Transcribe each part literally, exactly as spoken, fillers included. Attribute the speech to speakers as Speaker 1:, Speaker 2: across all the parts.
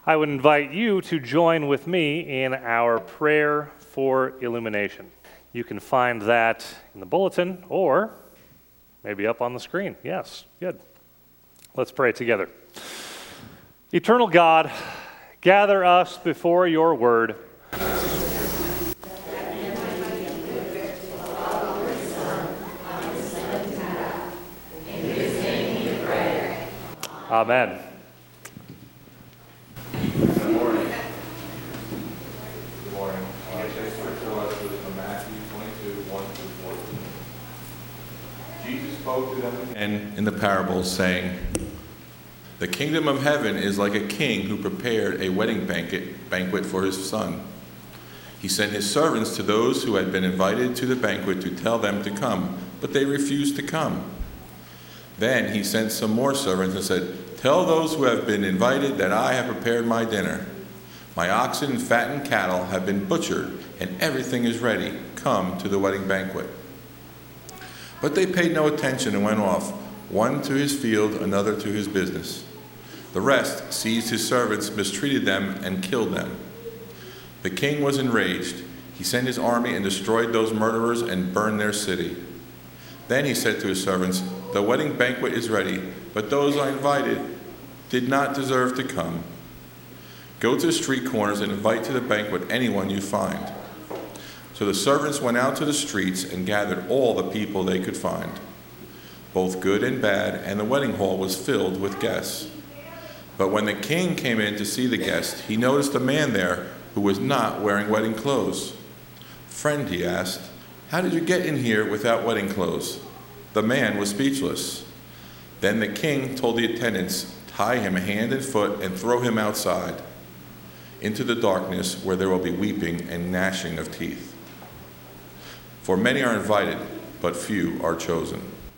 Speaker 1: I would invite you to join with me in our prayer for illumination. You can find that in the bulletin or maybe up on the screen. Yes, good. Let's pray together. Eternal God, gather us before your word. Amen.
Speaker 2: Good morning. Good morning. Our text scripture lesson is from Matthew twenty-two, one through fourteen. Jesus spoke to them again in the parables, saying, "The kingdom of heaven is like a king who prepared a wedding banquet, banquet for his son. He sent his servants to those who had been invited to the banquet to tell them to come, but they refused to come. Then he sent some more servants and said, 'Tell those who have been invited that I have prepared my dinner. My oxen and fattened cattle have been butchered, and everything is ready. Come to the wedding banquet.' But they paid no attention and went off, one to his field, another to his business. The rest seized his servants, mistreated them, and killed them. The king was enraged. He sent his army and destroyed those murderers and burned their city. Then he said to his servants, 'The wedding banquet is ready, but those I invited did not deserve to come. Go to the street corners and invite to the banquet anyone you find.' So the servants went out to the streets and gathered all the people they could find, both good and bad, and the wedding hall was filled with guests. But when the king came in to see the guests, he noticed a man there who was not wearing wedding clothes. 'Friend,' he asked, 'how did you get in here without wedding clothes?' The man was speechless. Then the king told the attendants, 'Tie him hand and foot and throw him outside into the darkness where there will be weeping and gnashing of teeth. For many are invited, but few are chosen.'"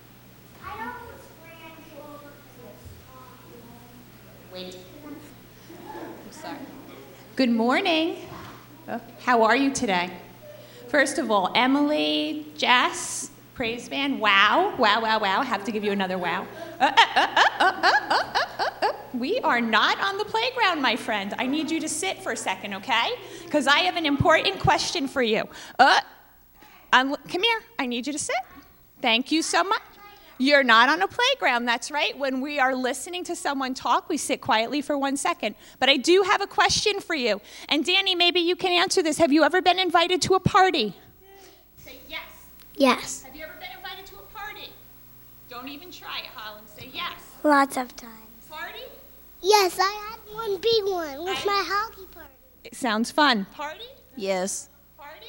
Speaker 3: Wait. I'm sorry. Good morning. How are you today? First of all, Emily, Jess, praise band, wow, wow, wow, wow. Have to give you another wow. Uh, uh, uh, uh, uh, uh, uh, uh, uh. We are not on the playground, my friend. I need you to sit for a second, okay? Because I have an important question for you. Uh, I'm, come here. I need you to sit. Thank you so much. You're not on a playground, that's right. When we are listening to someone talk, we sit quietly for one second. But I do have a question for you. And Danny, maybe you can answer this. Have you ever been invited to a party? Say yes.
Speaker 4: Yes.
Speaker 3: Have you ever been invited to a party? Don't even try it, Holland. Say yes.
Speaker 4: Lots of times.
Speaker 3: Party?
Speaker 4: Yes, I had one big one with
Speaker 3: I-
Speaker 4: my hockey party.
Speaker 3: It sounds fun. Party?
Speaker 5: Yes.
Speaker 3: Party?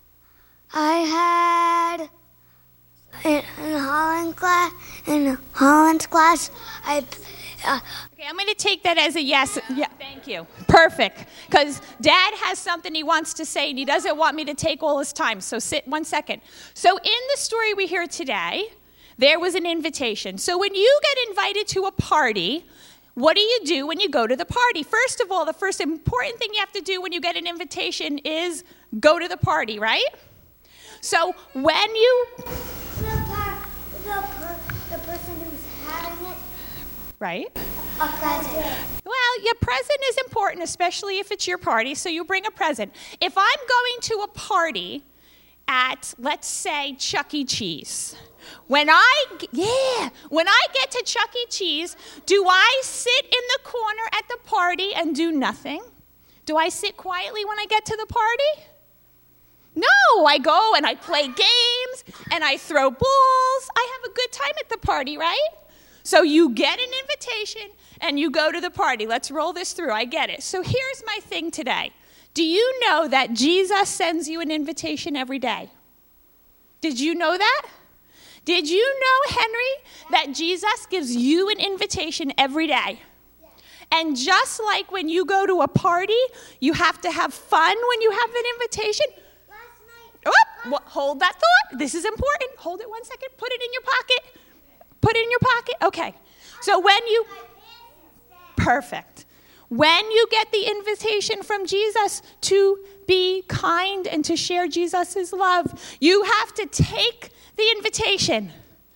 Speaker 4: I had in, in Holland class. In Holland's class, I. Uh,
Speaker 3: Okay, I'm going to take that as a yes. Yeah, thank you. Perfect. Because Dad has something he wants to say, and he doesn't want me to take all his time. So sit one second. So in the story we hear today, there was an invitation. So when you get invited to a party, what do you do when you go to the party? First of all, the first important thing you have to do when you get an invitation is go to the party, right? So when you...
Speaker 4: the, par- the, per- the person who's having it,
Speaker 3: Right?
Speaker 4: a present.
Speaker 3: Well, your present is important, especially if it's your party, so you bring a present. If I'm going to a party at, let's say, Chuck E. Cheese, when I, yeah, when I get to Chuck E. Cheese, do I sit in the corner at the party and do nothing? Do I sit quietly when I get to the party? No, I go and I play games and I throw balls. I have a good time at the party, right? So you get an invitation and you go to the party. Let's roll this through. I get it. So here's my thing today. Do you know that Jesus sends you an invitation every day? Did you know that? Did you know, Henry, that Jesus gives you an invitation every day? And just like when you go to a party, you have to have fun when you have an invitation. Oh, well, hold that thought. This is important. Hold it one second. Put it in your pocket. Put it in your pocket. Okay. So when you... Perfect. When you get the invitation from Jesus to be kind and to share Jesus' love, you have to take the invitation.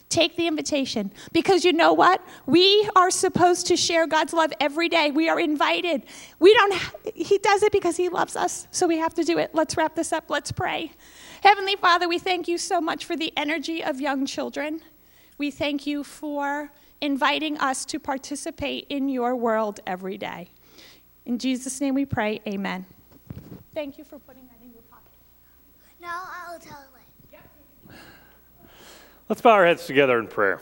Speaker 3: Take the invitation, because you know what? We are supposed to share God's love every day. We are invited. We don't. Ha- he does it because he loves us, so we have to do it. Let's wrap this up. Let's pray. Heavenly Father, we thank you so much for the energy of young children. We thank you for inviting us to participate in your world every day. In Jesus' name we pray, amen. Thank you for putting that in your pocket.
Speaker 4: No, I'll tell you later.
Speaker 1: Let's bow our heads together in prayer.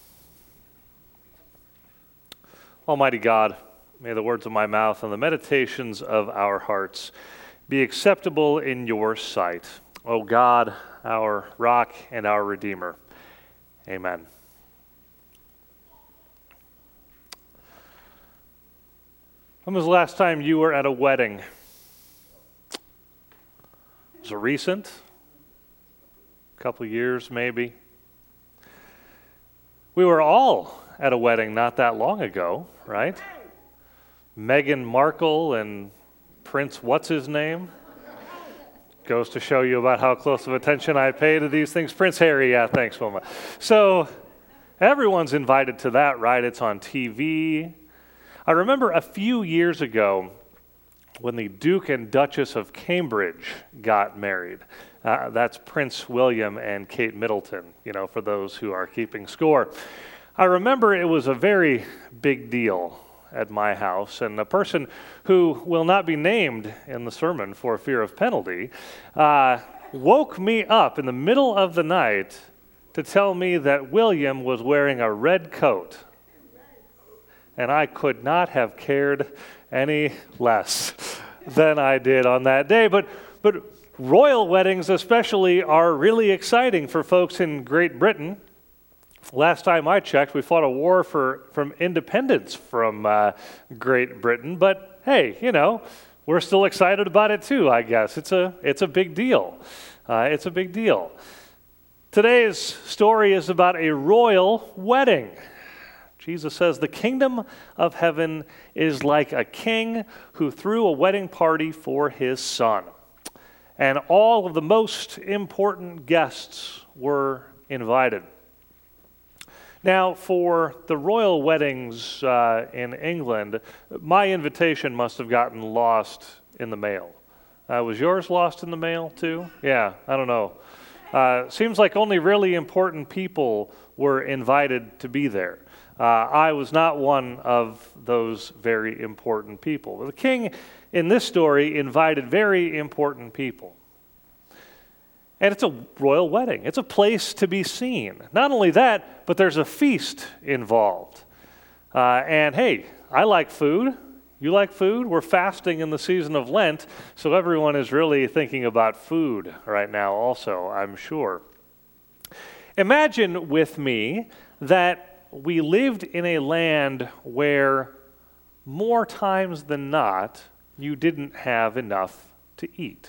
Speaker 1: Almighty God, may the words of my mouth and the meditations of our hearts be acceptable in your sight. O God, our rock and our Redeemer. Amen. When was the last time you were at a wedding? Was it recent? A couple years, maybe? We were all at a wedding not that long ago, right? Meghan Markle and Prince what's-his-name? Goes to show you about how close of attention I pay to these things. Prince Harry, yeah, thanks, Wilma. So everyone's invited to that, right? It's on T V. I remember a few years ago when the Duke and Duchess of Cambridge got married. Uh, that's Prince William and Kate Middleton, you know, for those who are keeping score. I remember it was a very big deal at my house, and a person who will not be named in the sermon for fear of penalty uh, woke me up in the middle of the night to tell me that William was wearing a red coat. And I could not have cared any less than I did on that day. But but royal weddings especially are really exciting for folks in Great Britain. Last time I checked, we fought a war for from independence from uh, Great Britain. But hey, you know, we're still excited about it too, I guess. It's a it's a big deal. Uh, it's a big deal. Today's story is about a royal wedding. Jesus says, the kingdom of heaven is like a king who threw a wedding party for his son. And all of the most important guests were invited. Now, for the royal weddings uh, in England, my invitation must have gotten lost in the mail. Uh, was yours lost in the mail too? Yeah, I don't know. Uh, seems like only really important people were invited to be there. Uh, I was not one of those very important people. But the king in this story invited very important people. And it's a royal wedding. It's a place to be seen. Not only that, but there's a feast involved. Uh, and hey, I like food. You like food? We're fasting in the season of Lent, so everyone is really thinking about food right now also, I'm sure. Imagine with me that we lived in a land where more times than not, you didn't have enough to eat.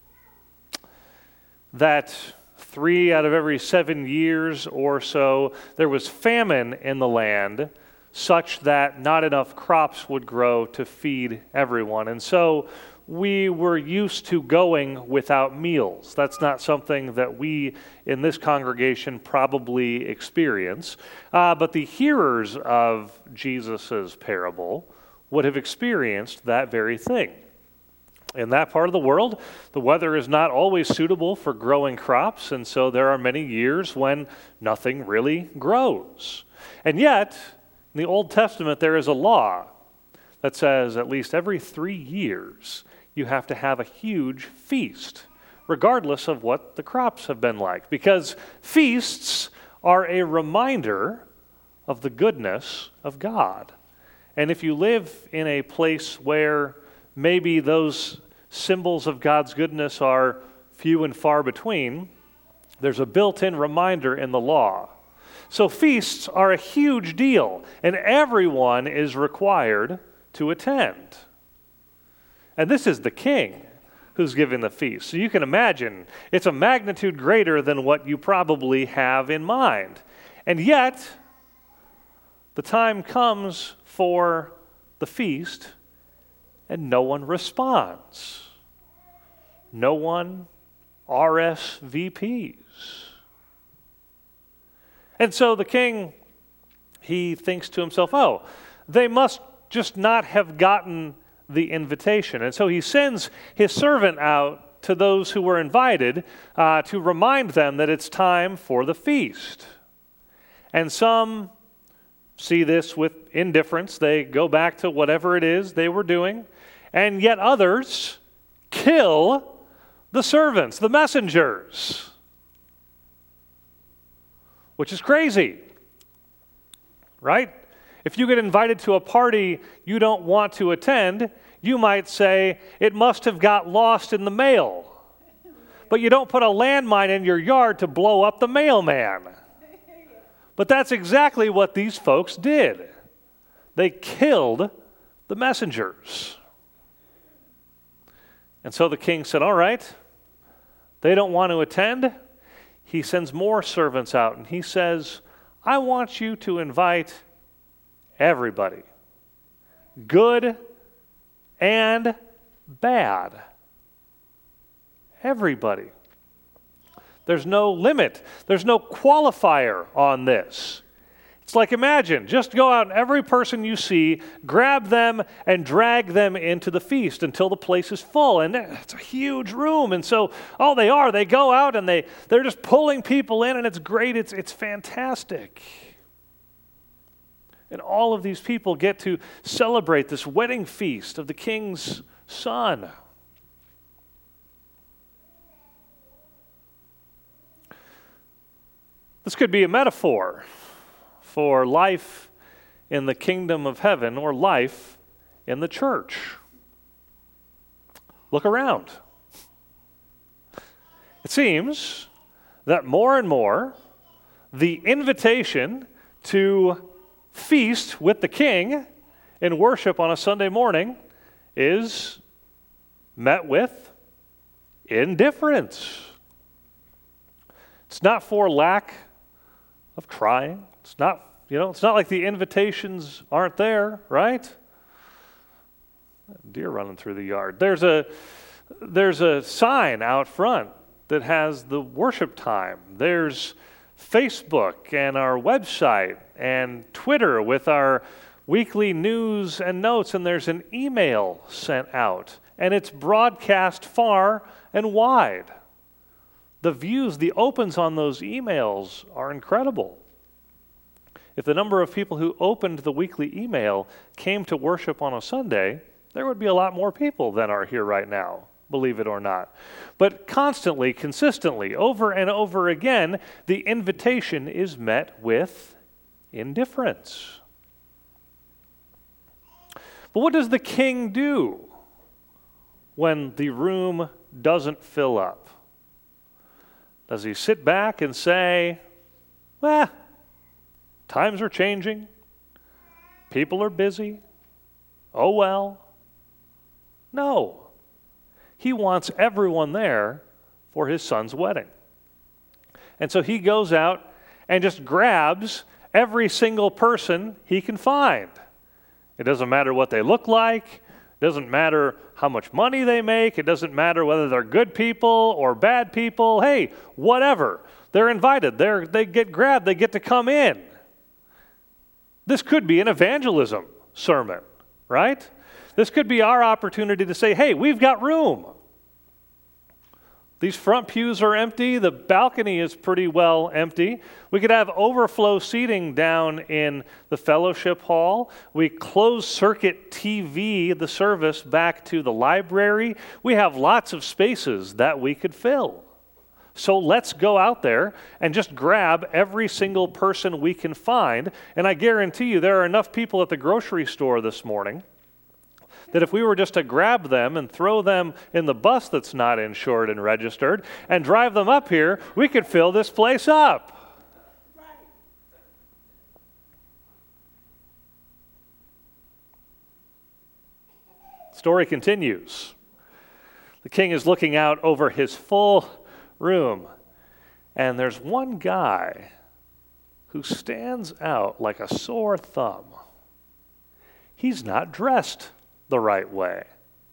Speaker 1: That three out of every seven years or so, there was famine in the land such that not enough crops would grow to feed everyone. And so we were used to going without meals. That's not something that we in this congregation probably experience. Uh, but the hearers of Jesus' parable would have experienced that very thing. In that part of the world, the weather is not always suitable for growing crops, and so there are many years when nothing really grows. And yet, in the Old Testament, there is a law that says at least every three years, you have to have a huge feast, regardless of what the crops have been like, because feasts are a reminder of the goodness of God. And if you live in a place where maybe those symbols of God's goodness are few and far between, there's a built-in reminder in the law. So feasts are a huge deal, and everyone is required to attend. And this is the king who's giving the feast. So you can imagine it's a magnitude greater than what you probably have in mind. And yet, the time comes for the feast, and no one responds. No one R S V Ps. And so the king, he thinks to himself, oh, they must just not have gotten the invitation. And so he sends his servant out to those who were invited uh, to remind them that it's time for the feast. And some see this with indifference. They go back to whatever it is they were doing. And yet others kill the servants, the messengers, which is crazy, right? If you get invited to a party you don't want to attend, you might say, it must have got lost in the mail. But you don't put a landmine in your yard to blow up the mailman. But that's exactly what these folks did. They killed the messengers. And so the king said, all right, they don't want to attend. He sends more servants out, and he says, I want you to invite everybody, good and bad. Everybody. There's no limit. There's no qualifier on this. It's like, imagine, just go out and every person you see, grab them and drag them into the feast until the place is full. And it's a huge room. And so, oh, they are. They go out and they, they're just pulling people in, and it's great. It's, it's fantastic. And all of these people get to celebrate this wedding feast of the king's son. This could be a metaphor for life in the kingdom of heaven or life in the church. Look around. It seems that more and more the invitation to feast with the king in worship on a Sunday morning is met with indifference. It's not for lack of trying. It's not, you know, it's not like the invitations aren't there, right? Deer running through the yard. There's a there's a sign out front that has the worship time. There's Facebook and our website and Twitter with our weekly news and notes, and there's an email sent out, and it's broadcast far and wide. The views, the opens on those emails are incredible. If the number of people who opened the weekly email came to worship on a Sunday, there would be a lot more people than are here right now, believe it or not. But constantly, consistently, over and over again, the invitation is met with indifference. But what does the king do when the room doesn't fill up? Does he sit back and say, well, times are changing, people are busy, oh well? No. He wants everyone there for his son's wedding. And so he goes out and just grabs every single person he can find. It doesn't matter what they look like. It doesn't matter how much money they make. It doesn't matter whether they're good people or bad people. Hey, whatever. They're invited. They're, they get grabbed. They get to come in. This could be an evangelism sermon, right? This could be our opportunity to say, hey, we've got room. These front pews are empty. The balcony is pretty well empty. We could have overflow seating down in the fellowship hall. We close circuit T V the service back to the library. We have lots of spaces that we could fill. So let's go out there and just grab every single person we can find. And I guarantee you there are enough people at the grocery store this morning that if we were just to grab them and throw them in the bus that's not insured and registered and drive them up here, we could fill this place up. Story continues. The king is looking out over his full room, and there's one guy who stands out like a sore thumb. He's not dressed the right way.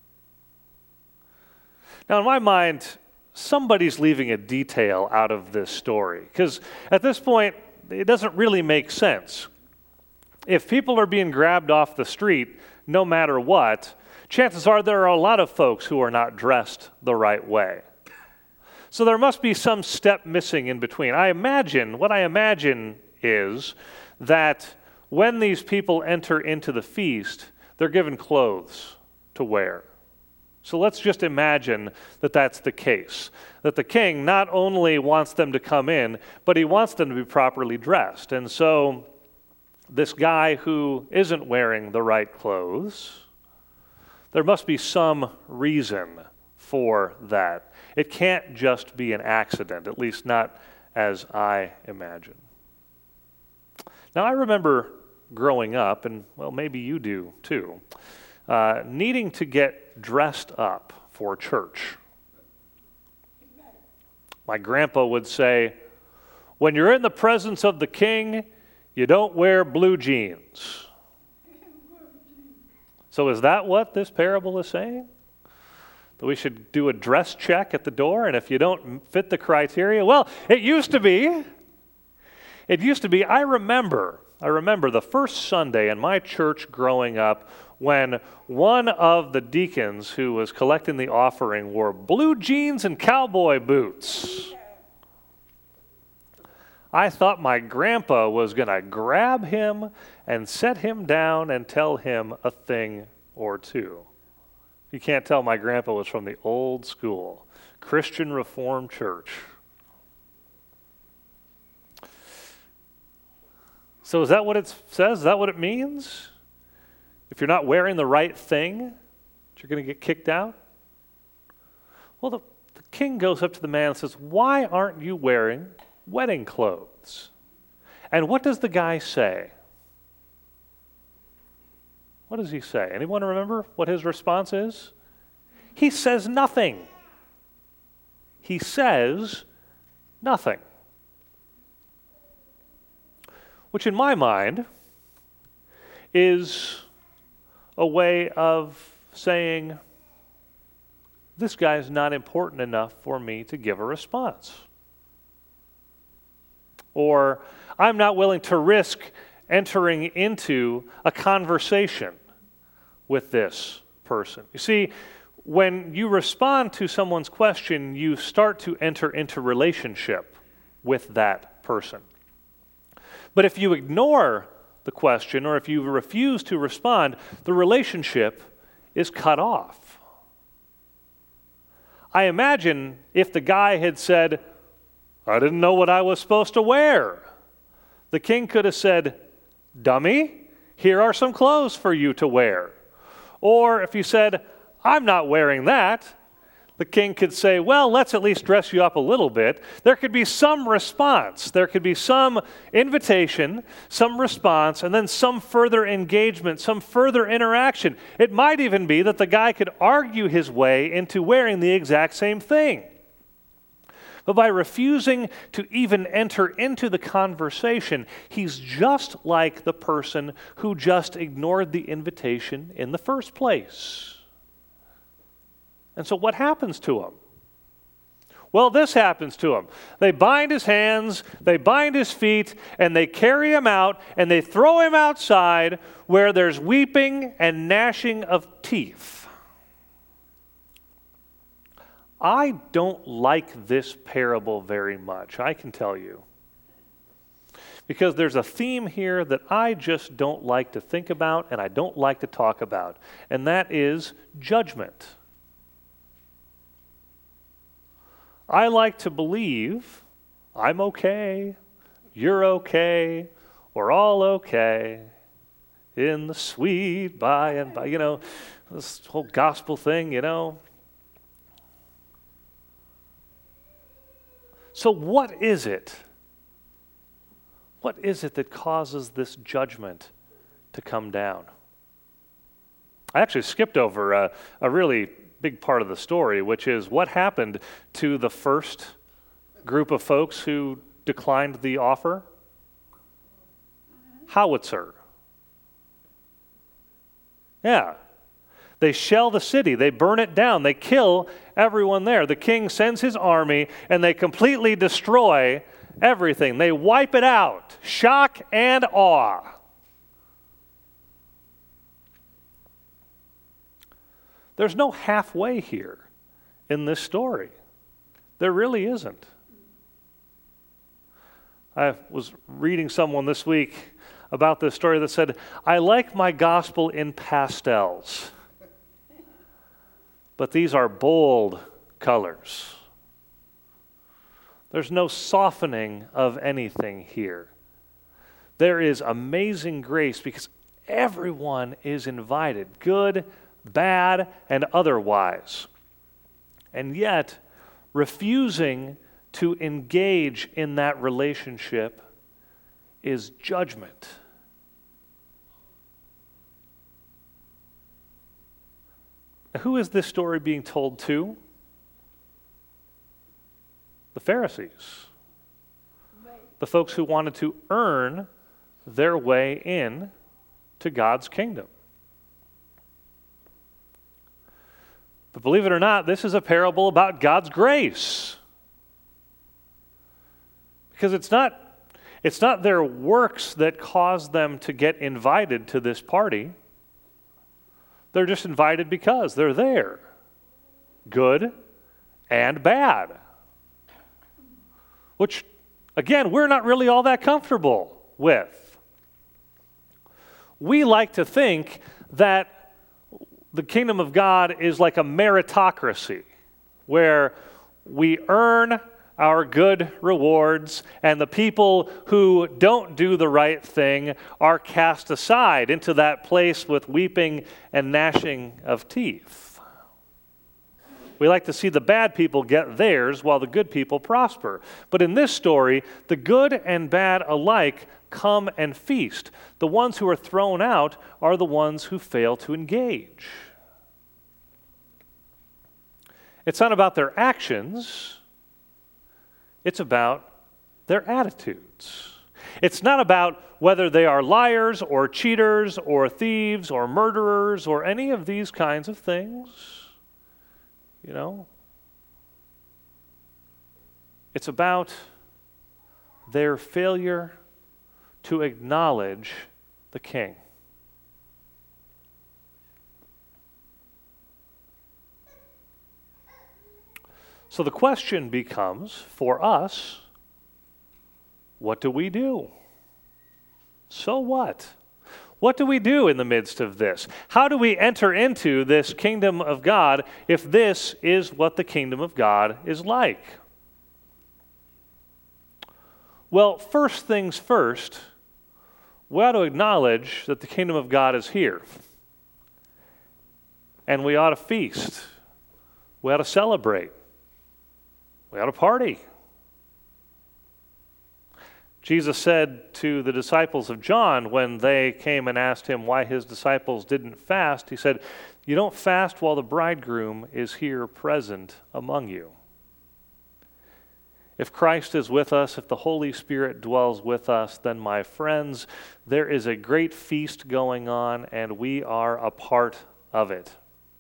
Speaker 1: Now, in my mind, somebody's leaving a detail out of this story, because at this point, it doesn't really make sense. If people are being grabbed off the street, no matter what, chances are there are a lot of folks who are not dressed the right way. So there must be some step missing in between. I imagine, what I imagine is that when these people enter into the feast, they're given clothes to wear. So let's just imagine that that's the case. That the king not only wants them to come in, but he wants them to be properly dressed. And so this guy who isn't wearing the right clothes, there must be some reason for that. It can't just be an accident, at least not as I imagine. Now, I remember growing up, and well, maybe you do too, uh, needing to get dressed up for church. My grandpa would say, when you're in the presence of the king, you don't wear blue jeans. So is that what this parable is saying? That we should do a dress check at the door, and if you don't fit the criteria, well, it used to be, it used to be, I remember, I remember the first Sunday in my church growing up when one of the deacons who was collecting the offering wore blue jeans and cowboy boots. I thought my grandpa was going to grab him and set him down and tell him a thing or two. You can't tell my grandpa was from the old school, Christian Reformed Church. So is that what it says? Is that what it means? If you're not wearing the right thing, you're going to get kicked out? Well, the, the king goes up to the man and says, why aren't you wearing wedding clothes? And what does the guy say? What does he say? Anyone remember what his response is? He says nothing. He says nothing. Which in my mind is a way of saying, this guy is not important enough for me to give a response. Or, I'm not willing to risk entering into a conversation with this person. You see, when you respond to someone's question, you start to enter into relationship with that person. But if you ignore the question, or if you refuse to respond, the relationship is cut off. I imagine if the guy had said, I didn't know what I was supposed to wear, the king could have said, dummy, here are some clothes for you to wear. Or if you said, I'm not wearing that, the king could say, well, let's at least dress you up a little bit. There could be some response. There could be some invitation, some response, and then some further engagement, some further interaction. It might even be that the guy could argue his way into wearing the exact same thing. But by refusing to even enter into the conversation, he's just like the person who just ignored the invitation in the first place. And so what happens to him? Well, this happens to him. They bind his hands, they bind his feet, and they carry him out, and they throw him outside where there's weeping and gnashing of teeth. I don't like this parable very much, I can tell you. Because there's a theme here that I just don't like to think about and I don't like to talk about, and that is judgment. I like to believe I'm okay, you're okay, we're all okay in the sweet by and by, you know, this whole gospel thing, you know. So what is it? What is it that causes this judgment to come down? I actually skipped over a, a really big part of the story, which is what happened to the first group of folks who declined the offer? Howitzer. Yeah. They shell the city. They burn it down. They kill everyone there. The king sends his army, and they completely destroy everything. They wipe it out. Shock and awe. There's no halfway here in this story. There really isn't. I was reading someone this week about this story that said, I like my gospel in pastels, but these are bold colors. There's no softening of anything here. There is amazing grace because everyone is invited, good, bad, and otherwise. And yet, refusing to engage in that relationship is judgment. Who is this story being told to? The Pharisees. The folks who wanted to earn their way in to God's kingdom. But believe it or not, this is a parable about God's grace. Because it's not, it's not their works that cause them to get invited to this party. They're just invited because they're there. Good and bad. Which, again, we're not really all that comfortable with. We like to think that the kingdom of God is like a meritocracy, where we earn our good rewards, and the people who don't do the right thing are cast aside into that place with weeping and gnashing of teeth. We like to see the bad people get theirs while the good people prosper. But in this story, the good and bad alike come and feast. The ones who are thrown out are the ones who fail to engage. It's not about their actions. It's about their attitudes. It's not about whether they are liars or cheaters or thieves or murderers or any of these kinds of things. You know? It's about their failure to acknowledge the King. So the question becomes, for us, what do we do? So what? What do we do in the midst of this? How do we enter into this kingdom of God if this is what the kingdom of God is like? Well, first things first, we ought to acknowledge that the kingdom of God is here. And we ought to feast. We ought to celebrate. We ought to party. Jesus said to the disciples of John when they came and asked him why his disciples didn't fast, he said, "You don't fast while the bridegroom is here present among you." If Christ is with us, if the Holy Spirit dwells with us, then my friends, there is a great feast going on and we are a part of it.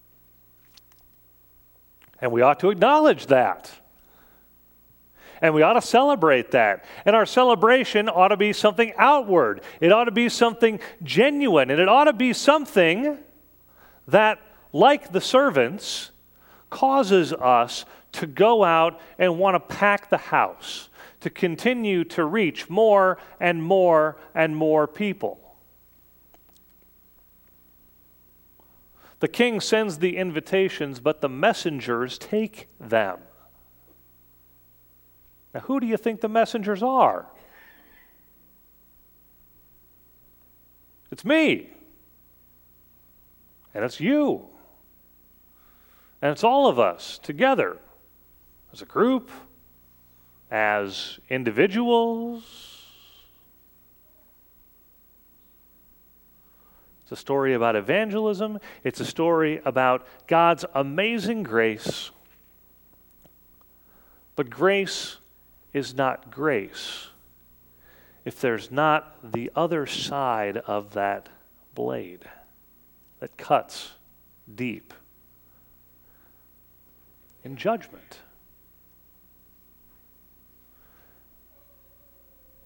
Speaker 1: And we ought to acknowledge that. And we ought to celebrate that. And our celebration ought to be something outward. It ought to be something genuine. And it ought to be something that, like the servants, causes us to go out and want to pack the house, to continue to reach more and more and more people. The king sends the invitations, but the messengers take them. Now, who do you think the messengers are? It's me. And it's you. And it's all of us together, as a group, as individuals. It's a story about evangelism. It's a story about God's amazing grace. But grace is not grace if there's not the other side of that blade that cuts deep in judgment.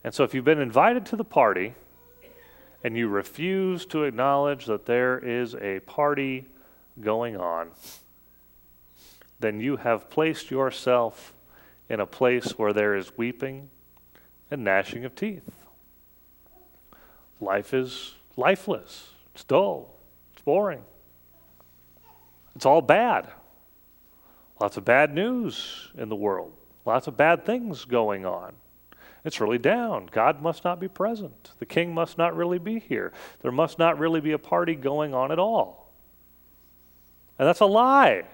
Speaker 1: And so if you've been invited to the party and you refuse to acknowledge that there is a party going on, then you have placed yourself in a place where there is weeping and gnashing of teeth. Life is lifeless. It's dull. It's boring. It's all bad. Lots of bad news in the world. Lots of bad things going on. It's really down. God must not be present. The king must not really be here. There must not really be a party going on at all. And that's a lie.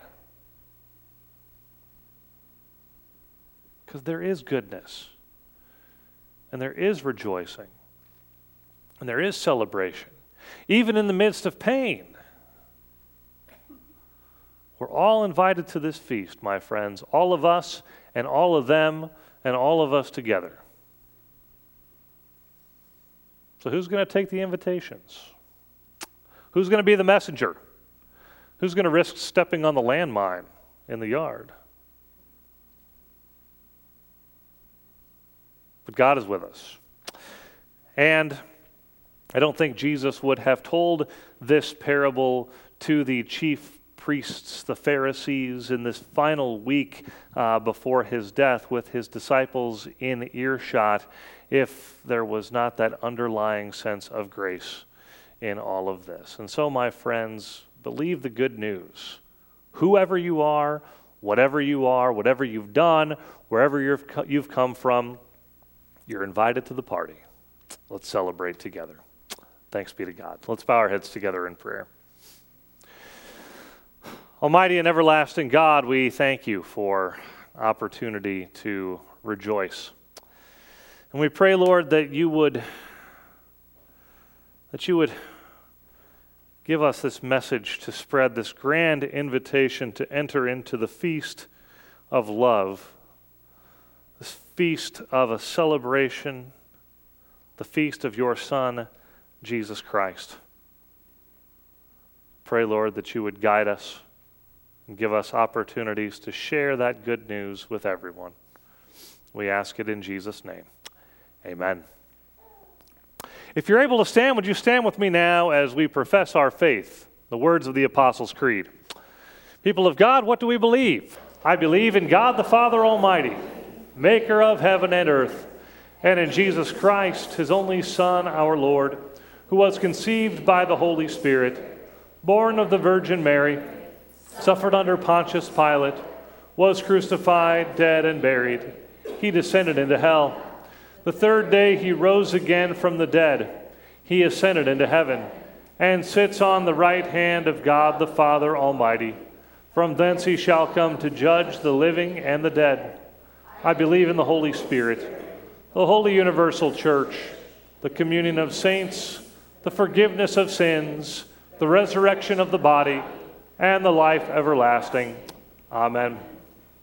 Speaker 1: Because there is goodness. And there is rejoicing. And there is celebration. Even in the midst of pain. We're all invited to this feast, my friends. All of us and all of them and all of us together. So who's going to take the invitations? Who's going to be the messenger? Who's going to risk stepping on the landmine in the yard? But God is with us. And I don't think Jesus would have told this parable to the chief priests, the Pharisees, in this final week uh, before his death with his disciples in earshot if there was not that underlying sense of grace in all of this. And so, my friends, believe the good news. Whoever you are, whatever you are, whatever you've done, wherever you've you've come from, you're invited to the party. Let's celebrate together. Thanks be to God. Let's bow our heads together in prayer. Almighty and everlasting God, we thank you for opportunity to rejoice. And we pray, Lord, that you would that you would give us this message to spread this grand invitation to enter into the feast of love, this feast of a celebration, the feast of your Son, Jesus Christ. Pray, Lord, that you would guide us and give us opportunities to share that good news with everyone. We ask it in Jesus' name. Amen. If you're able to stand, would you stand with me now as we profess our faith, the words of the Apostles' Creed. People of God, what do we believe? I believe in God the Father Almighty, maker of heaven and earth, and in Jesus Christ, his only Son, our Lord, who was conceived by the Holy Spirit, born of the Virgin Mary, suffered under Pontius Pilate, was crucified, dead, and buried. He descended into hell. The third day he rose again from the dead. He ascended into heaven and sits on the right hand of God the Father Almighty. From thence he shall come to judge the living and the dead. I believe in the Holy Spirit, the holy universal church, the communion of saints, the forgiveness of sins, the resurrection of the body, and the life everlasting. Amen.